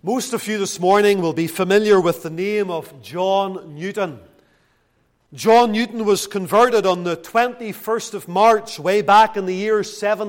Most of you this morning will be familiar with the name of John Newton. John Newton was converted on the 21st of March, way back in the year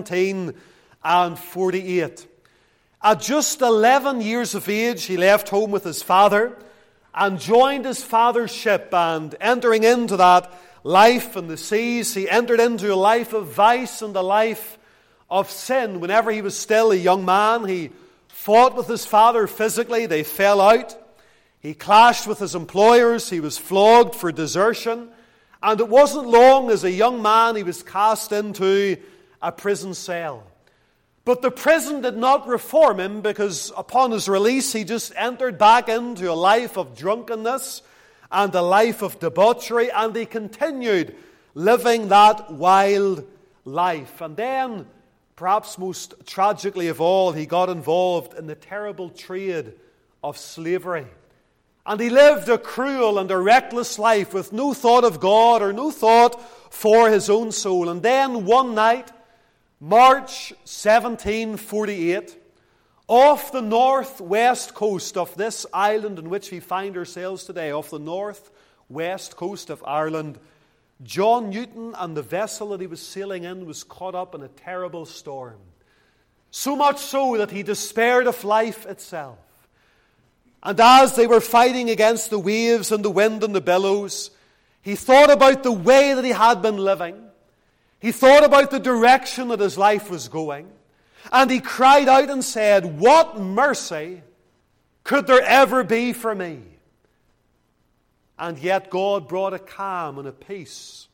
1748. At just 11 years of age, he left home with his father and joined his father's ship, and entering into that life in the seas, he entered into a life of vice and a life of sin. Whenever he was still a young man, he fought with his father physically. They fell out. He clashed with his employers. He was flogged for desertion. And it wasn't long, as a young man, he was cast into a prison cell. But the prison did not reform him, because upon his release, he just entered back into a life of drunkenness and a life of debauchery, and he continued living that wild life. And then, perhaps most tragically of all, he got involved in the terrible trade of slavery. And he lived a cruel and a reckless life with no thought of God or no thought for his own soul. And then one night, March 1748, off the northwest coast of this island in which we find ourselves today, off the northwest coast of Ireland, John Newton and the vessel that he was sailing in was caught up in a terrible storm. So much so that he despaired of life itself. And as they were fighting against the waves and the wind and the billows, he thought about the way that he had been living. He thought about the direction that his life was going. And he cried out and said, "What mercy could there ever be for me?" And yet God brought a calm and a peace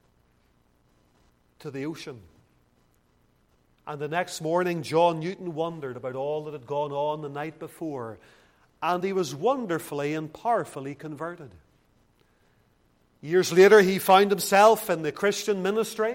to the ocean. And the next morning, John Newton wondered about all that had gone on the night before. And he was wonderfully and powerfully converted. Years later, he found himself in the Christian ministry.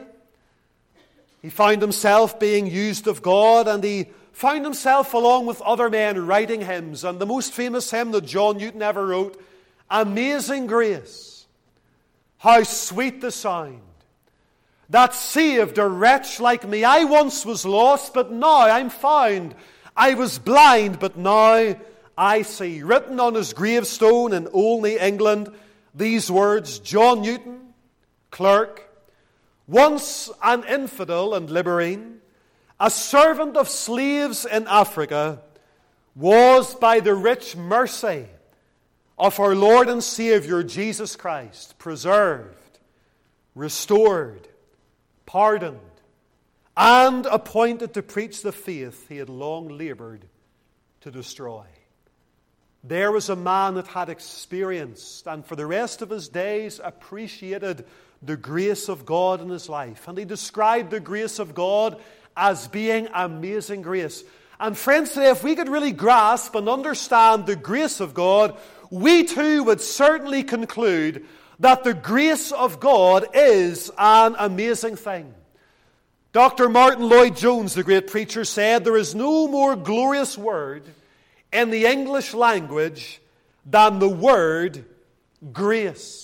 He found himself being used of God, and he found himself, along with other men, writing hymns. And the most famous hymn that John Newton ever wrote, "Amazing Grace, how sweet the sound that saved a wretch like me. I once was lost, but now I'm found. I was blind, but now I see." Written on his gravestone in Olney, England, these words: John Newton, clerk, once an infidel and libertine, a servant of slaves in Africa, was by the rich mercy of our Lord and Savior Jesus Christ preserved, restored, pardoned, and appointed to preach the faith he had long labored to destroy. There was a man that had experienced, and for the rest of his days appreciated, the grace of God in his life. And he described the grace of God as being amazing grace. And friends, today, if we could really grasp and understand the grace of God, we too would certainly conclude that the grace of God is an amazing thing. Dr. Martin Lloyd-Jones, the great preacher, said, "There is no more glorious word in the English language than the word grace.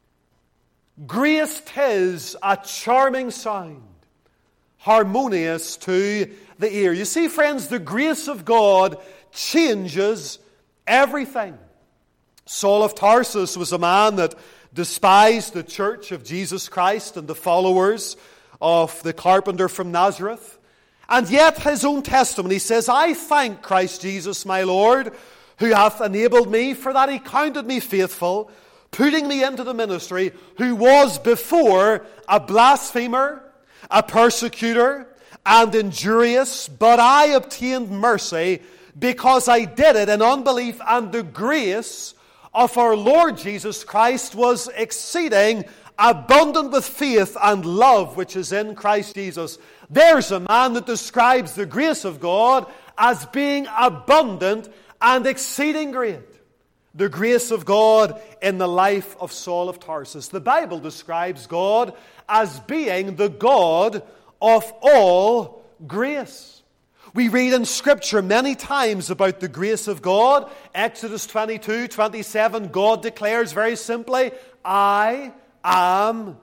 Grace 'tis a charming sound, harmonious to the ear." You see, friends, the grace of God changes everything. Saul of Tarsus was a man that despised the church of Jesus Christ and the followers of the carpenter from Nazareth. And yet his own testimony says, "I thank Christ Jesus my Lord, who hath enabled me, for that he counted me faithful, putting me into the ministry, who was before a blasphemer, a persecutor, and injurious, but I obtained mercy, because I did it in unbelief, and the grace of our Lord Jesus Christ was exceeding abundant with faith and love which is in Christ Jesus." There's a man that describes the grace of God as being abundant and exceeding great. The grace of God in the life of Saul of Tarsus. The Bible describes God as being the God of all grace. We read in Scripture many times about the grace of God. Exodus 22:27, God declares very simply, "I am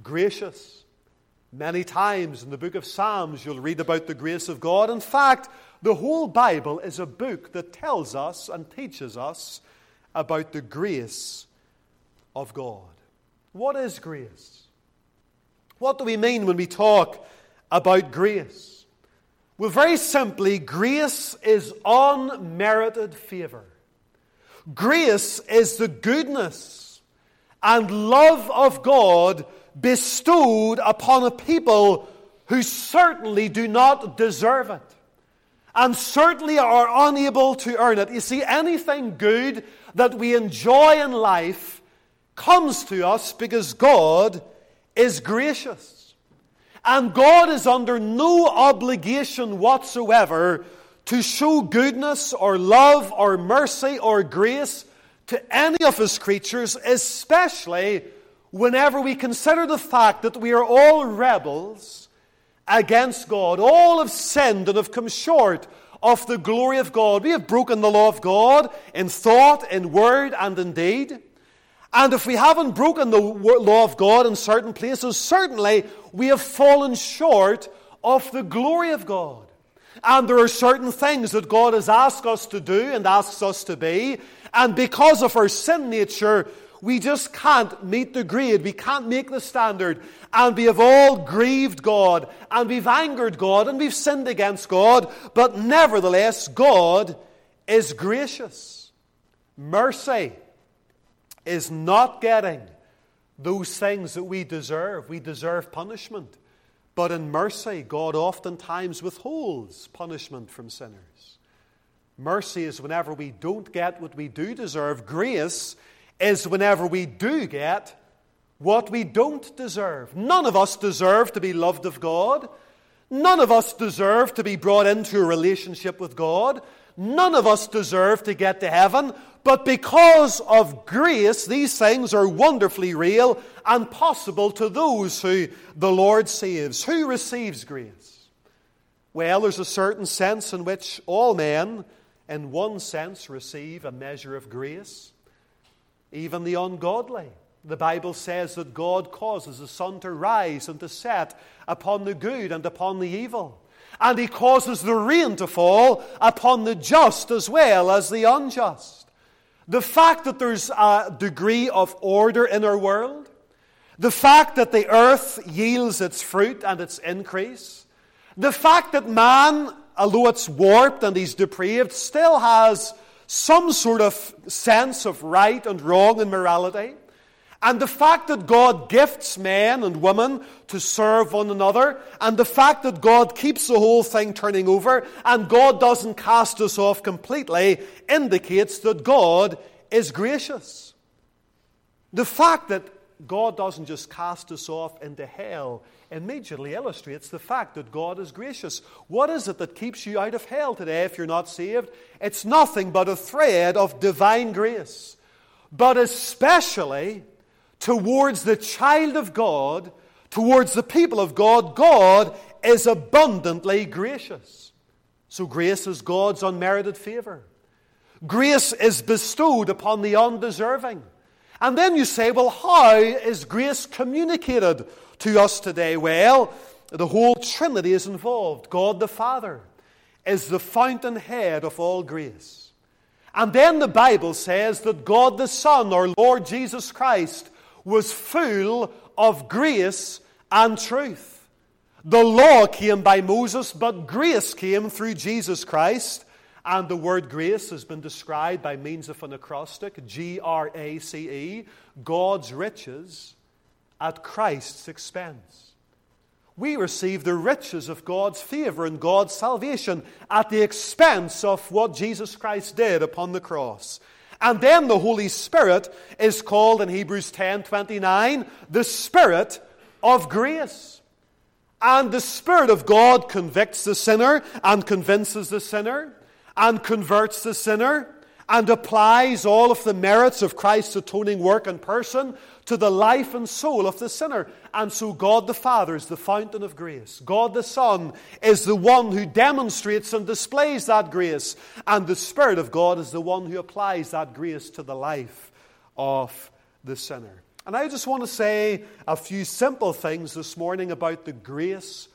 gracious." Many times in the book of Psalms you'll read about the grace of God. In fact, the whole Bible is a book that tells us and teaches us about the grace of God. What is grace? What do we mean when we talk about grace? Well, very simply, grace is unmerited favor. Grace is the goodness and love of God bestowed upon a people who certainly do not deserve it and certainly are unable to earn it. You see, anything good that we enjoy in life comes to us because God is gracious. And God is under no obligation whatsoever to show goodness or love or mercy or grace to any of His creatures, especially whenever we consider the fact that we are all rebels against God. All have sinned and have come short of the glory of God. We have broken the law of God in thought, in word, and in deed. And if we haven't broken the law of God in certain places, certainly we have fallen short of the glory of God. And there are certain things that God has asked us to do and asks us to be. And because of our sin nature, we just can't meet the grade. We can't make the standard. And we have all grieved God. And we've angered God. And we've sinned against God. But nevertheless, God is gracious. Mercy is not getting those things that we deserve. We deserve punishment. But in mercy, God oftentimes withholds punishment from sinners. Mercy is whenever we don't get what we do deserve. Grace is whenever we do get what we don't deserve. None of us deserve to be loved of God. None of us deserve to be brought into a relationship with God. None of us deserve to get to heaven. But because of grace, these things are wonderfully real and possible to those who the Lord saves. Who receives grace? Well, there's a certain sense in which all men, in one sense, receive a measure of grace. Even the ungodly. The Bible says that God causes the sun to rise and to set upon the good and upon the evil. And He causes the rain to fall upon the just as well as the unjust. The fact that there's a degree of order in our world, the fact that the earth yields its fruit and its increase, the fact that man, although it's warped and he's depraved, still has some sort of sense of right and wrong and morality, and the fact that God gifts men and women to serve one another, and the fact that God keeps the whole thing turning over, and God doesn't cast us off completely, indicates that God is gracious. The fact that God doesn't just cast us off into hell immediately illustrates the fact that God is gracious. What is it that keeps you out of hell today if you're not saved? It's nothing but a thread of divine grace. But especially towards the child of God, towards the people of God, God is abundantly gracious. So grace is God's unmerited favor. Grace is bestowed upon the undeserving. And then you say, well, how is grace communicated to us today? Well, the whole Trinity is involved. God the Father is the fountainhead of all grace. And then the Bible says that God the Son, our Lord Jesus Christ, was full of grace and truth. The law came by Moses, but grace came through Jesus Christ. And the word grace has been described by means of an acrostic, G-R-A-C-E, God's riches at Christ's expense. We receive the riches of God's favor and God's salvation at the expense of what Jesus Christ did upon the cross. And then the Holy Spirit is called in Hebrews 10:29 the Spirit of grace. And the Spirit of God convicts the sinner and convinces the sinner and converts the sinner and applies all of the merits of Christ's atoning work and person to the life and soul of the sinner. And so God the Father is the fountain of grace. God the Son is the one who demonstrates and displays that grace. And the Spirit of God is the one who applies that grace to the life of the sinner. And I just want to say a few simple things this morning about the grace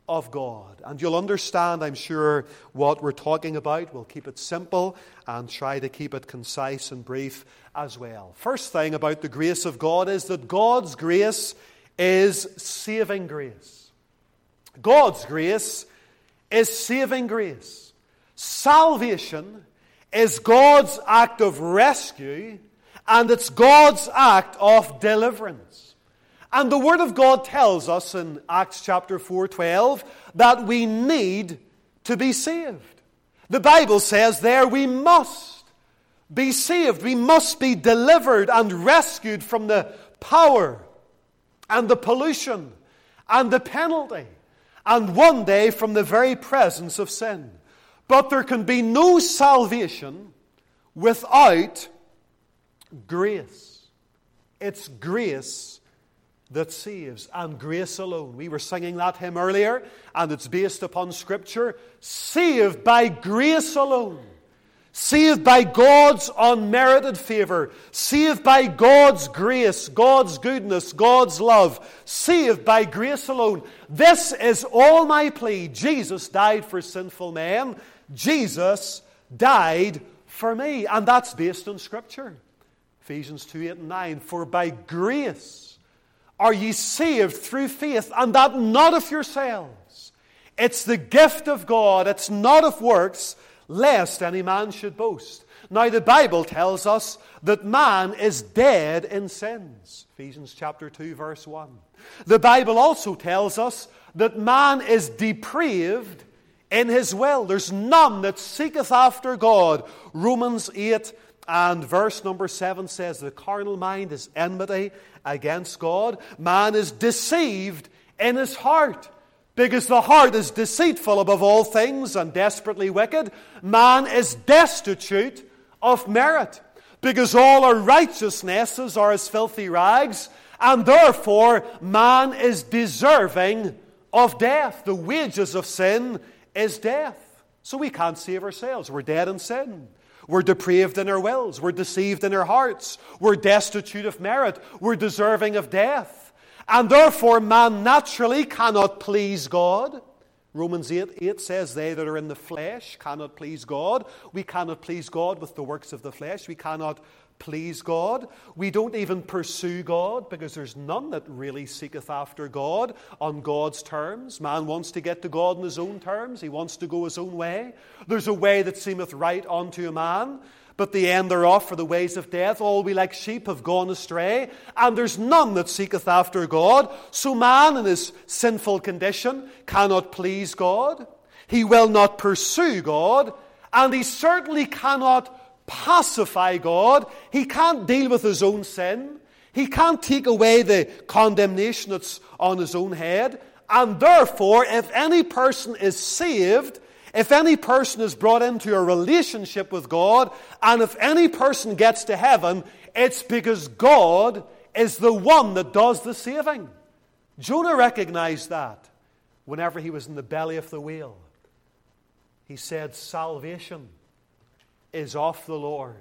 of God. And you'll understand, I'm sure, what we're talking about. We'll keep it simple and try to keep it concise and brief as well. First thing about the grace of God is that God's grace is saving grace. God's grace is saving grace. Salvation is God's act of rescue, and it's God's act of deliverance. And the Word of God tells us in Acts chapter 4:12 that we need to be saved. The Bible says there we must be saved. We must be delivered and rescued from the power and the pollution and the penalty, and one day from the very presence of sin. But there can be no salvation without grace. It's grace that saves, and grace alone. We were singing that hymn earlier, and it's based upon Scripture. Saved by grace alone. Saved by God's unmerited favor. Saved by God's grace, God's goodness, God's love. Saved by grace alone. This is all my plea. Jesus died for sinful men. Jesus died for me. And that's based on Scripture. Ephesians 2:8 and 9. For by grace are ye saved through faith, and that not of yourselves. It's the gift of God. It's not of works, lest any man should boast. Now the Bible tells us that man is dead in sins. Ephesians chapter 2 verse 1. The Bible also tells us that man is depraved in his will. There's none that seeketh after God. Romans 8 and verse number 7 says the carnal mind is enmity against God. Man is deceived in his heart, because the heart is deceitful above all things and desperately wicked. Man is destitute of merit, because all our righteousnesses are as filthy rags, and therefore man is deserving of death. The wages of sin is death. So we can't save ourselves. We're dead in sin. We're depraved in our wills. We're deceived in our hearts. We're destitute of merit. We're deserving of death. And therefore, man naturally cannot please God. Romans 8 says, they that are in the flesh cannot please God. We cannot please God with the works of the flesh. We cannot please God. We don't even pursue God, because there's none that really seeketh after God on God's terms. Man wants to get to God on his own terms. He wants to go his own way. There's a way that seemeth right unto a man, but the end thereof are the ways of death. All we like sheep have gone astray, and there's none that seeketh after God. So man in his sinful condition cannot please God. He will not pursue God, and he certainly cannot pacify God. He can't deal with his own sin. He can't take away the condemnation that's on his own head. And therefore, if any person is saved, if any person is brought into a relationship with God, and if any person gets to heaven, it's because God is the one that does the saving. Jonah recognized that whenever he was in the belly of the whale. He said, salvation is of the Lord.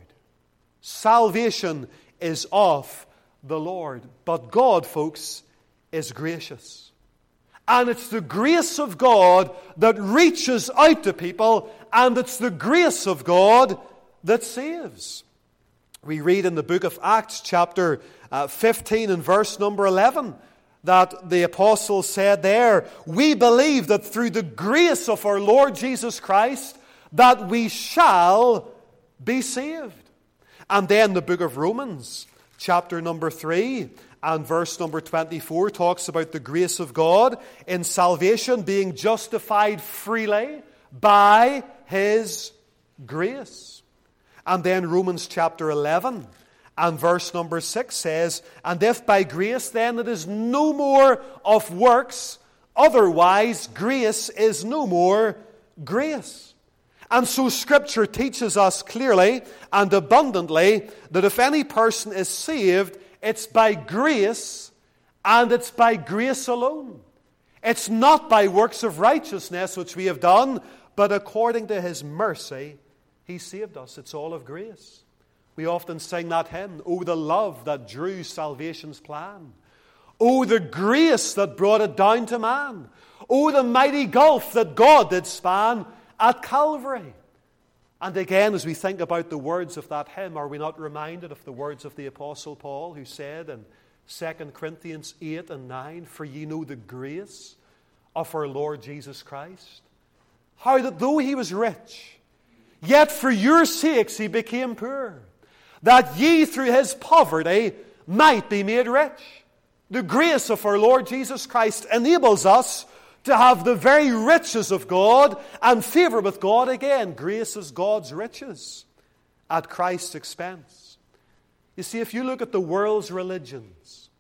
Salvation is of the Lord. But God, folks, is gracious. And it's the grace of God that reaches out to people, and it's the grace of God that saves. We read in the book of Acts, chapter 15 and verse number 11, that the apostle said there, we believe that through the grace of our Lord Jesus Christ, that we shall be saved. And then the book of Romans, chapter number 3 and verse number 24 talks about the grace of God in salvation, being justified freely by His grace. And then Romans chapter 11 and verse number 6 says, and if by grace then it is no more of works, otherwise grace is no more grace. And so Scripture teaches us clearly and abundantly that if any person is saved, it's by grace, and it's by grace alone. It's not by works of righteousness which we have done, but according to His mercy, He saved us. It's all of grace. We often sing that hymn, "Oh, the love that drew salvation's plan." Oh, the grace that brought it down to man. Oh, the mighty gulf that God did span at Calvary. And again, as we think about the words of that hymn, are we not reminded of the words of the Apostle Paul, who said in 2 Corinthians 8 and 9, "For ye know the grace of our Lord Jesus Christ, how that though he was rich, yet for your sakes he became poor, that ye through his poverty might be made rich." The grace of our Lord Jesus Christ enables us to have the very riches of God and favor with God again. Grace is God's riches at Christ's expense. You see, if you look at the world's religions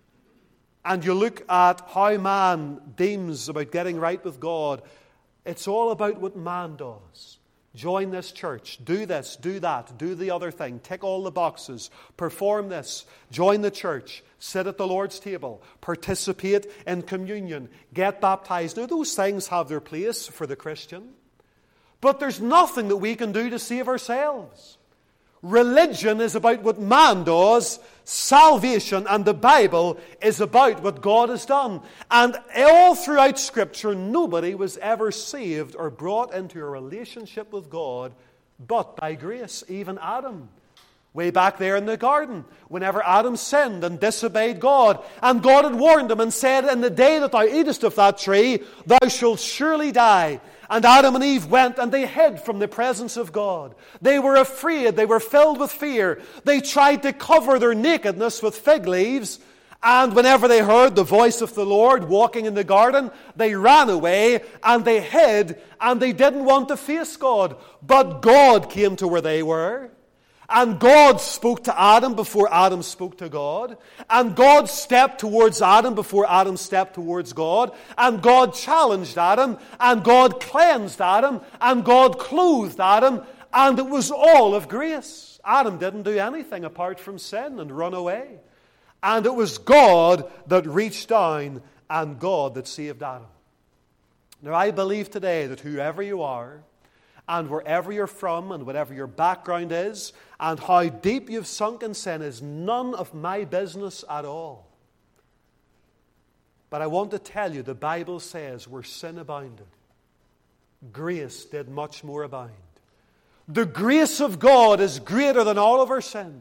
and you look at how man deems about getting right with God, it's all about what man does. Join this church, do this, do that, do the other thing, tick all the boxes, perform this, join the church, sit at the Lord's table, participate in communion, get baptized. Now, those things have their place for the Christian, but there's nothing that we can do to save ourselves. Religion is about what man does. Salvation and the Bible is about what God has done. And all throughout Scripture, nobody was ever saved or brought into a relationship with God but by grace. Even Adam, way back there in the garden, whenever Adam sinned and disobeyed God, and God had warned him and said, "In the day that thou eatest of that tree, thou shalt surely die." And Adam and Eve went and they hid from the presence of God. They were afraid. They were filled with fear. They tried to cover their nakedness with fig leaves. And whenever they heard the voice of the Lord walking in the garden, they ran away and they hid and they didn't want to face God. But God came to where they were. And God spoke to Adam before Adam spoke to God. And God stepped towards Adam before Adam stepped towards God. And God challenged Adam. And God cleansed Adam. And God clothed Adam. And it was all of grace. Adam didn't do anything apart from sin and run away. And it was God that reached down and God that saved Adam. Now, I believe today that whoever you are, and wherever you're from and whatever your background is and how deep you've sunk in sin is none of my business at all. But I want to tell you, the Bible says where sin abounded, grace did much more abound. The grace of God is greater than all of our sin.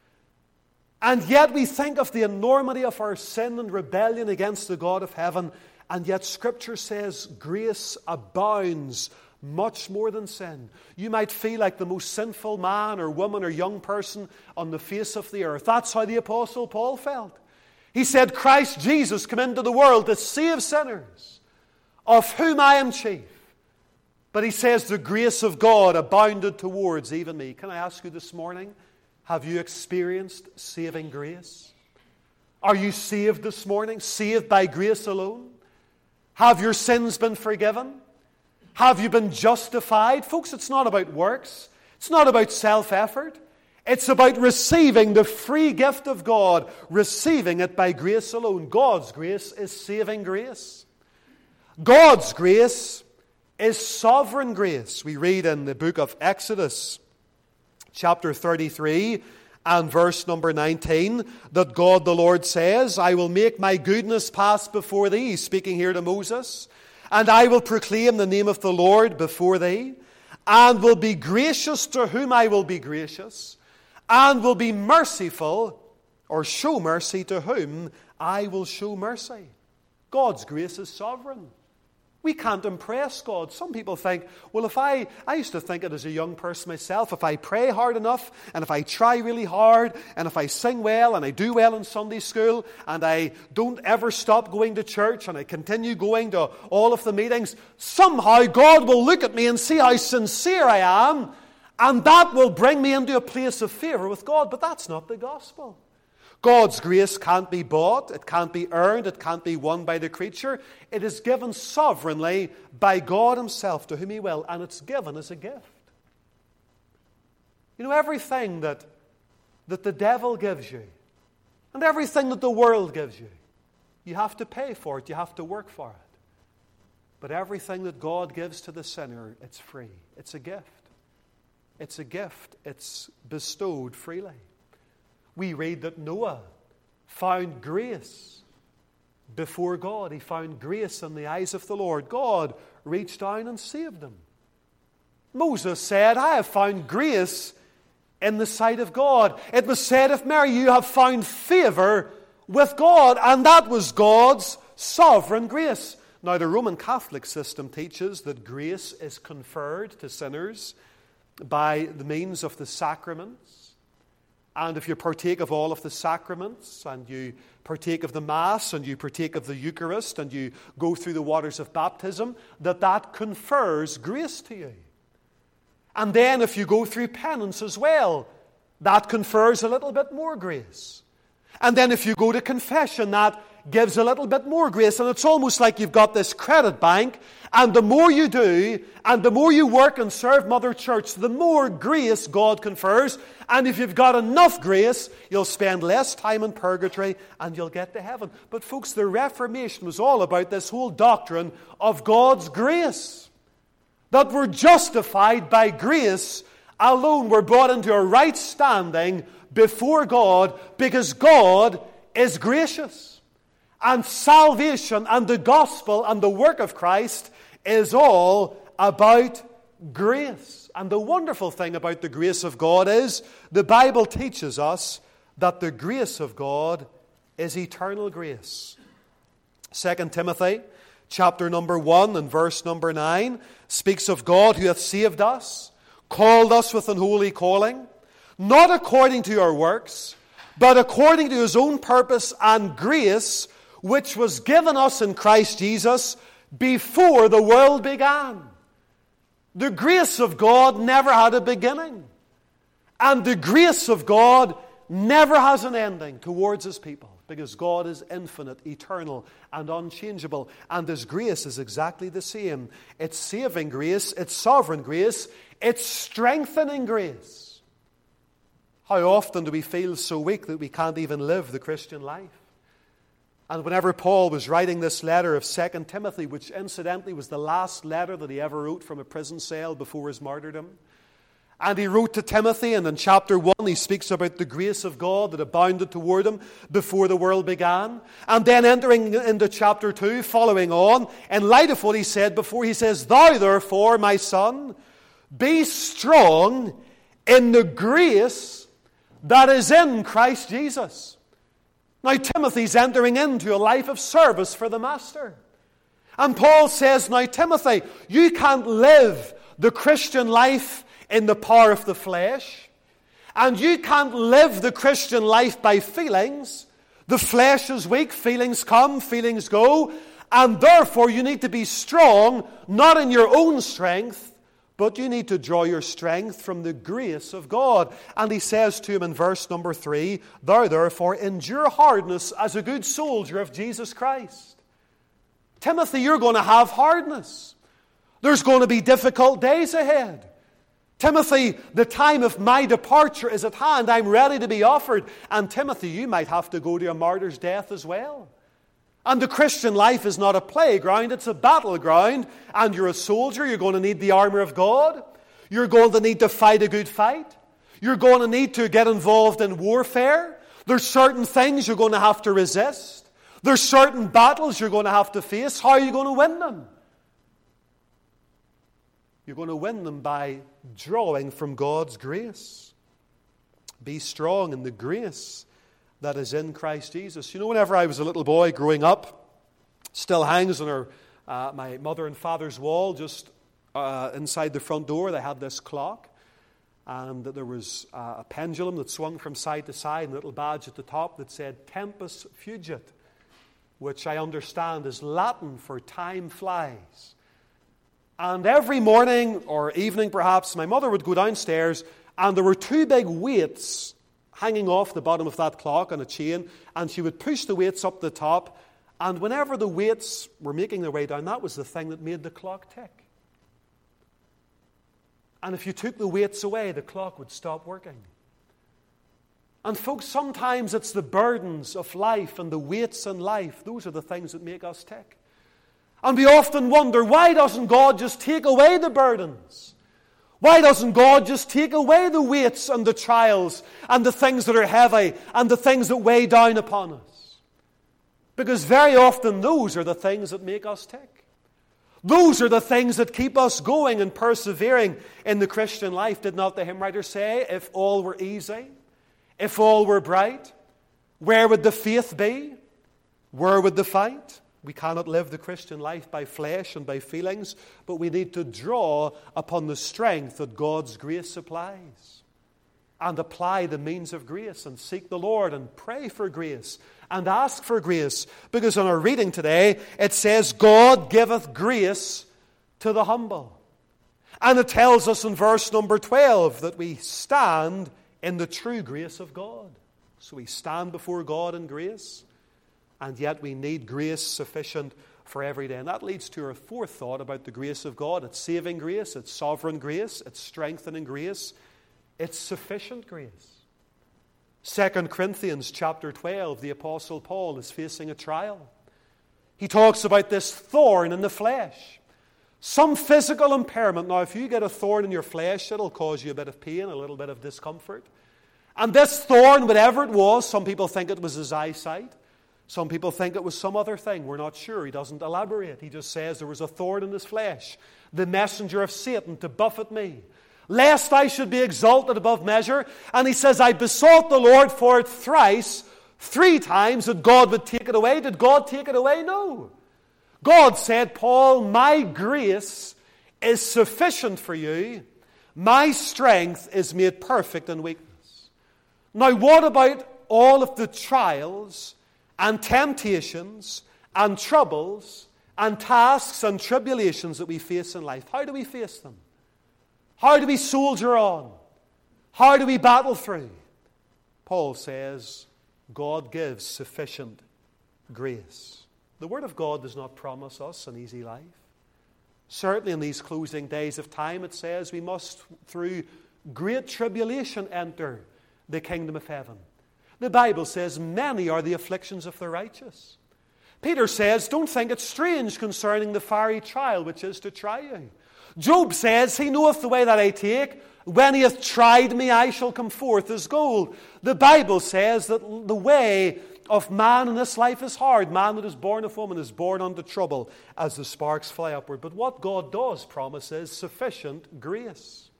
And yet we think of the enormity of our sin and rebellion against the God of heaven, and yet Scripture says grace abounds much more than sin. You might feel like the most sinful man or woman or young person on the face of the earth. That's how the Apostle Paul felt. He said, "Christ Jesus came into the world to save sinners, of whom I am chief." But he says, "The grace of God abounded towards even me." Can I ask you this morning, have you experienced saving grace? Are you saved this morning? Saved by grace alone? Have your sins been forgiven? Have you been justified? Folks, it's not about works. It's not about self-effort. It's about receiving the free gift of God, receiving it by grace alone. God's grace is saving grace. God's grace is sovereign grace. We read in the book of Exodus, chapter 33 and verse number 19, that God the Lord says, "I will make my goodness pass before thee," speaking here to Moses, "and I will proclaim the name of the Lord before thee, and will be gracious to whom I will be gracious, and will be merciful," or show mercy, "to whom I will show mercy." God's grace is sovereign. We can't impress God. Some people think, well, if I used to think it as a young person myself, if I pray hard enough, and if I try really hard, and if I sing well, and I do well in Sunday school, and I don't ever stop going to church, and I continue going to all of the meetings, somehow God will look at me and see how sincere I am, and that will bring me into a place of favor with God. But that's not the gospel. God's grace can't be bought, it can't be earned, it can't be won by the creature. It is given sovereignly by God Himself to whom He will, and it's given as a gift. You know, everything that the devil gives you, and everything that the world gives you, you have to pay for it, you have to work for it. But everything that God gives to the sinner, it's free. It's a gift. It's a gift. It's bestowed freely. We read that Noah found grace before God. He found grace in the eyes of the Lord. God reached down and saved him. Moses said, I have found grace in the sight of God. It was said of Mary, you have found favor with God. And that was God's sovereign grace. Now, the Roman Catholic system teaches that grace is conferred to sinners by the means of the sacraments. And if you partake of all of the sacraments, and you partake of the Mass, and you partake of the Eucharist, and you go through the waters of baptism, that confers grace to you. And then if you go through penance as well, that confers a little bit more grace. And then if you go to confession, that gives a little bit more grace. And it's almost like you've got this credit bank, and the more you do, and the more you work and serve Mother Church, the more grace God confers. And if you've got enough grace, you'll spend less time in purgatory and you'll get to heaven. But folks, the Reformation was all about this whole doctrine of God's grace. That we're justified by grace alone. We're brought into a right standing before God because God is gracious. And salvation and the gospel and the work of Christ is all about grace. And the wonderful thing about the grace of God is the Bible teaches us that the grace of God is eternal grace. 2 Timothy chapter number 1 and verse number 9 speaks of God who hath saved us, called us with an holy calling, not according to our works, but according to his own purpose and grace, which was given us in Christ Jesus before the world began. The grace of God never had a beginning. And the grace of God never has an ending towards his people, because God is infinite, eternal, and unchangeable. And his grace is exactly the same. It's saving grace, it's sovereign grace, it's strengthening grace. How often do we feel so weak that we can't even live the Christian life? And whenever Paul was writing this letter of 2 Timothy, which incidentally was the last letter that he ever wrote from a prison cell before his martyrdom, and he wrote to Timothy, and in chapter 1 he speaks about the grace of God that abounded toward him before the world began. And then entering into chapter 2, following on, in light of what he said before, he says, Thou therefore, my son, be strong in the grace that is in Christ Jesus. Now Timothy's entering into a life of service for the Master. And Paul says, now Timothy, you can't live the Christian life in the power of the flesh. And you can't live the Christian life by feelings. The flesh is weak, feelings come, feelings go. And therefore you need to be strong, not in your own strength, but you need to draw your strength from the grace of God. And he says to him in verse number 3, Thou therefore endure hardness as a good soldier of Jesus Christ. Timothy, you're going to have hardness. There's going to be difficult days ahead. Timothy, the time of my departure is at hand. I'm ready to be offered. And Timothy, you might have to go to a martyr's death as well. And the Christian life is not a playground, it's a battleground. And you're a soldier, you're going to need the armor of God. You're going to need to fight a good fight. You're going to need to get involved in warfare. There's certain things you're going to have to resist. There's certain battles you're going to have to face. How are you going to win them? You're going to win them by drawing from God's grace. Be strong in the grace that is in Christ Jesus. You know, whenever I was a little boy growing up, still hangs on my mother and father's wall, just inside the front door, they had this clock. And there was a pendulum that swung from side to side, and a little badge at the top that said Tempus Fugit, which I understand is Latin for time flies. And every morning or evening perhaps, my mother would go downstairs, and there were two big weights hanging off the bottom of that clock on a chain, and she would push the weights up the top, and whenever the weights were making their way down, that was the thing that made the clock tick. And if you took the weights away, the clock would stop working. And folks, sometimes it's the burdens of life and the weights in life. Those are the things that make us tick. And we often wonder, why doesn't God just take away the burdens? Why doesn't God just take away the weights and the trials and the things that are heavy and the things that weigh down upon us? Because very often those are the things that make us tick. Those are the things that keep us going and persevering in the Christian life. Did not the hymn writer say, if all were easy, if all were bright, where would the faith be? Where would the fight? We cannot live the Christian life by flesh and by feelings, but we need to draw upon the strength that God's grace supplies and apply the means of grace and seek the Lord and pray for grace and ask for grace. Because in our reading today, it says, God giveth grace to the humble. And it tells us in verse number 12 that we stand in the true grace of God. So we stand before God in grace, and yet we need grace sufficient for every day. And that leads to our fourth thought about the grace of God. It's saving grace, it's sovereign grace, it's strengthening grace, it's sufficient grace. 2 Corinthians chapter 12, the Apostle Paul is facing a trial. He talks about this thorn in the flesh. Some physical impairment. Now, if you get a thorn in your flesh, it'll cause you a bit of pain, a little bit of discomfort. And this thorn, whatever it was, some people think it was his eyesight. Some people think it was some other thing. We're not sure. He doesn't elaborate. He just says there was a thorn in his flesh, the messenger of Satan to buffet me, lest I should be exalted above measure. And he says, I besought the Lord for it thrice, 3 times, that God would take it away. Did God take it away? No. God said, Paul, my grace is sufficient for you. My strength is made perfect in weakness. Now, what about all of the trials and temptations and troubles and tasks and tribulations that we face in life? How do we face them? How do we soldier on? How do we battle through? Paul says, God gives sufficient grace. The Word of God does not promise us an easy life. Certainly in these closing days of time, it says we must, through great tribulation, enter the kingdom of heaven. The Bible says, many are the afflictions of the righteous. Peter says, don't think it strange concerning the fiery trial which is to try you. Job says, he knoweth the way that I take. When he hath tried me, I shall come forth as gold. The Bible says that the way of man in this life is hard. Man that is born of woman is born unto trouble as the sparks fly upward. But what God does promise is sufficient grace.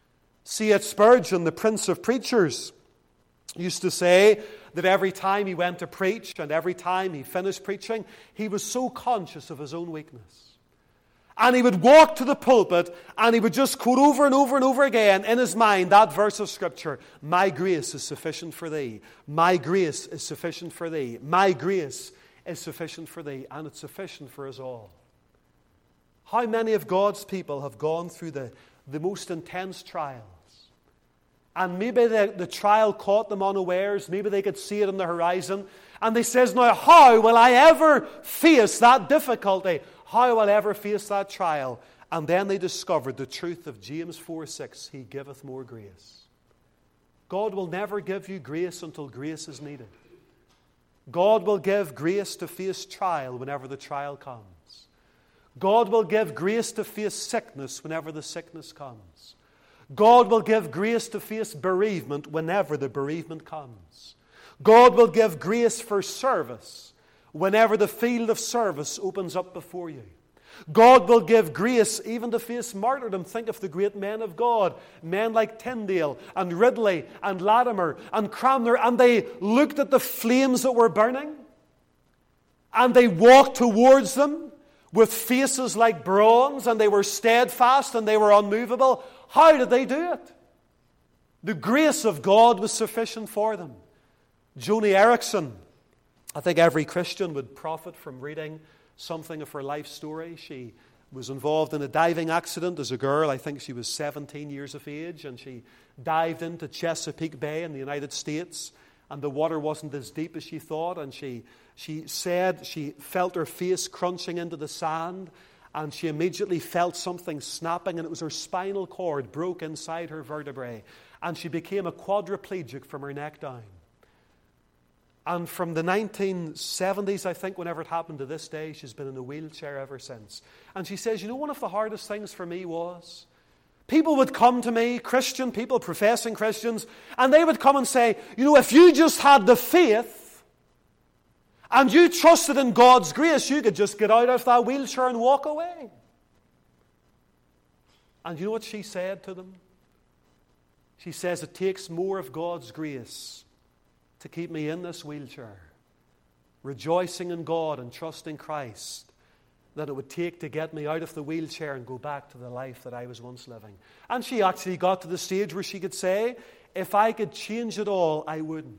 C.H. Spurgeon, the Prince of Preachers, used to say that every time he went to preach and every time he finished preaching, he was so conscious of his own weakness. And he would walk to the pulpit and he would just quote over and over and over again in his mind that verse of Scripture. My grace is sufficient for thee. My grace is sufficient for thee. My grace is sufficient for thee. And it's sufficient for us all. How many of God's people have gone through the most intense trials? And maybe the trial caught them unawares. Maybe they could see it on the horizon. And they says, now how will I ever face that difficulty? How will I ever face that trial? And then they discovered the truth of James 4:6. He giveth more grace. God will never give you grace until grace is needed. God will give grace to face trial whenever the trial comes. God will give grace to face sickness whenever the sickness comes. God will give grace to face bereavement whenever the bereavement comes. God will give grace for service whenever the field of service opens up before you. God will give grace even to face martyrdom. Think of the great men of God, men like Tyndale and Ridley and Latimer and Cranmer, and they looked at the flames that were burning and they walked towards them with faces like bronze, and they were steadfast and they were unmovable. How did they do it? The grace of God was sufficient for them. Joni Eareckson, I think every Christian would profit from reading something of her life story. She was involved in a diving accident as a girl. I think she was 17 years of age, and she dived into Chesapeake Bay in the United States, and the water wasn't as deep as she thought, and she said she felt her face crunching into the sand, and she immediately felt something snapping, and it was her spinal cord broke inside her vertebrae, and she became a quadriplegic from her neck down. And from the 1970s, I think, whenever it happened to this day, she's been in a wheelchair ever since. And she says, one of the hardest things for me was people would come to me, Christian people, professing Christians, and they would come and say, if you just had the faith and you trusted in God's grace, you could just get out of that wheelchair and walk away. And you know what she said to them? She says, it takes more of God's grace to keep me in this wheelchair, rejoicing in God and trusting Christ, than it would take to get me out of the wheelchair and go back to the life that I was once living. And she actually got to the stage where she could say, if I could change it all, I wouldn't.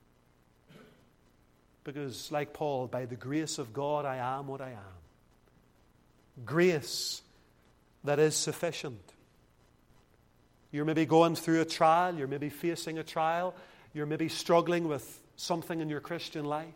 Because, like Paul, by the grace of God, I am what I am. Grace that is sufficient. You're maybe going through a trial. You're maybe facing a trial. You're maybe struggling with something in your Christian life.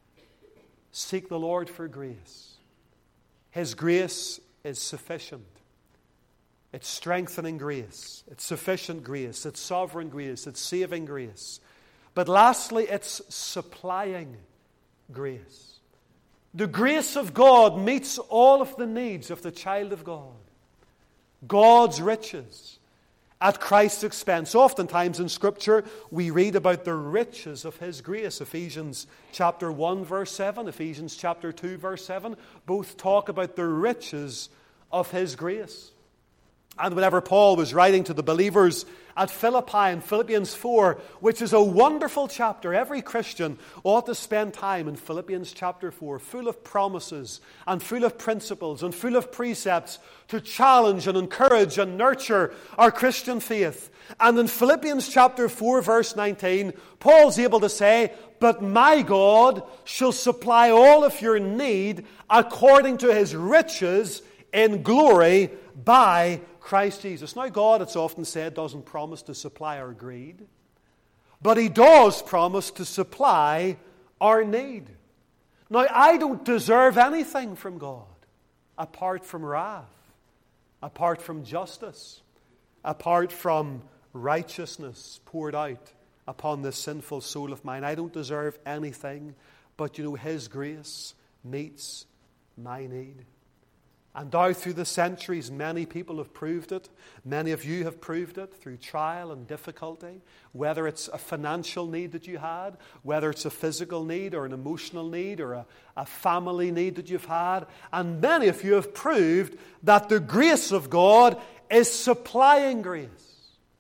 Seek the Lord for grace. His grace is sufficient. It's strengthening grace. It's sufficient grace. It's sovereign grace. It's saving grace. But lastly, it's supplying grace. The grace of God meets all of the needs of the child of God. God's riches at Christ's expense. Oftentimes in Scripture, we read about the riches of His grace. Ephesians chapter 1, verse 7, Ephesians chapter 2, verse 7, both talk about the riches of His grace. And whenever Paul was writing to the believers at Philippi in Philippians 4, which is a wonderful chapter, every Christian ought to spend time in Philippians chapter 4, full of promises and full of principles and full of precepts to challenge and encourage and nurture our Christian faith. And in Philippians chapter 4, verse 19, Paul's able to say, but my God shall supply all of your need according to His riches in glory by Christ Jesus. Now, God, it's often said, doesn't promise to supply our greed, but He does promise to supply our need. Now, I don't deserve anything from God apart from wrath, apart from justice, apart from righteousness poured out upon this sinful soul of mine. I don't deserve anything, but you know, His grace meets my need. And down through the centuries, many people have proved it. Many of you have proved it through trial and difficulty. Whether it's a financial need that you had, whether it's a physical need or an emotional need or a family need that you've had. And many of you have proved that the grace of God is supplying grace.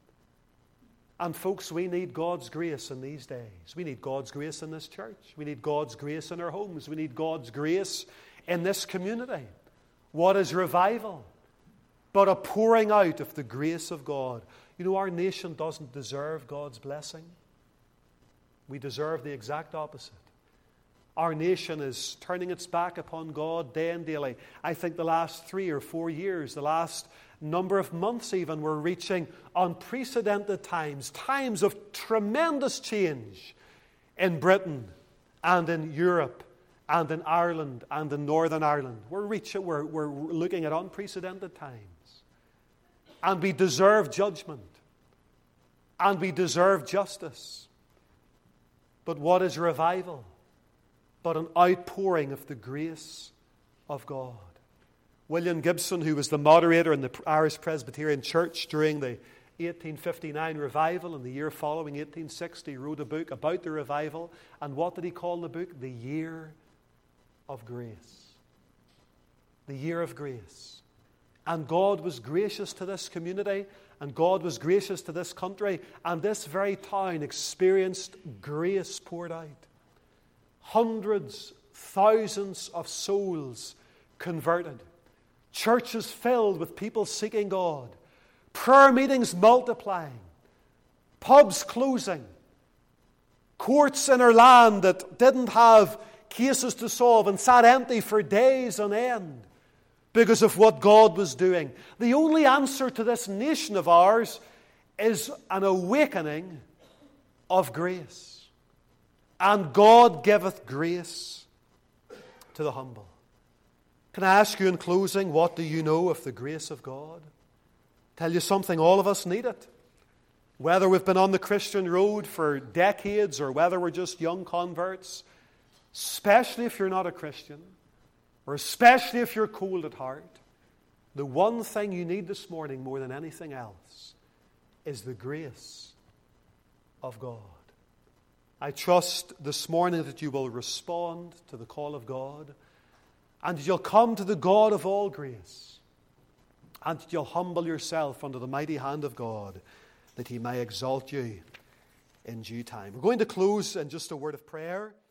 And folks, we need God's grace in these days. We need God's grace in this church. We need God's grace in our homes. We need God's grace in this community. What is revival but a pouring out of the grace of God? You know, our nation doesn't deserve God's blessing. We deserve the exact opposite. Our nation is turning its back upon God day and daily. I think the last 3 or 4 years, the last number of months even, we're reaching unprecedented times, times of tremendous change in Britain and in Europe and in Ireland and in Northern Ireland. We're looking at unprecedented times. And we deserve judgment. And we deserve justice. But what is revival but an outpouring of the grace of God? William Gibson, who was the moderator in the Irish Presbyterian Church during the 1859 revival and the year following, 1860, wrote a book about the revival. And what did he call the book? The Year of Grace. The Year of Grace. And God was gracious to this community, and God was gracious to this country, and this very town experienced grace poured out. Hundreds, thousands of souls converted. Churches filled with people seeking God. Prayer meetings multiplying. Pubs closing. Courts in our land that didn't have cases to solve and sat empty for days on end because of what God was doing. The only answer to this nation of ours is an awakening of grace. And God giveth grace to the humble. Can I ask you in closing, what do you know of the grace of God? Tell you something, all of us need it. Whether we've been on the Christian road for decades or whether we're just young converts, especially if you're not a Christian, or especially if you're cold at heart, the one thing you need this morning more than anything else is the grace of God. I trust this morning that you will respond to the call of God, and that you'll come to the God of all grace, and that you'll humble yourself under the mighty hand of God, that he may exalt you in due time. We're going to close in just a word of prayer.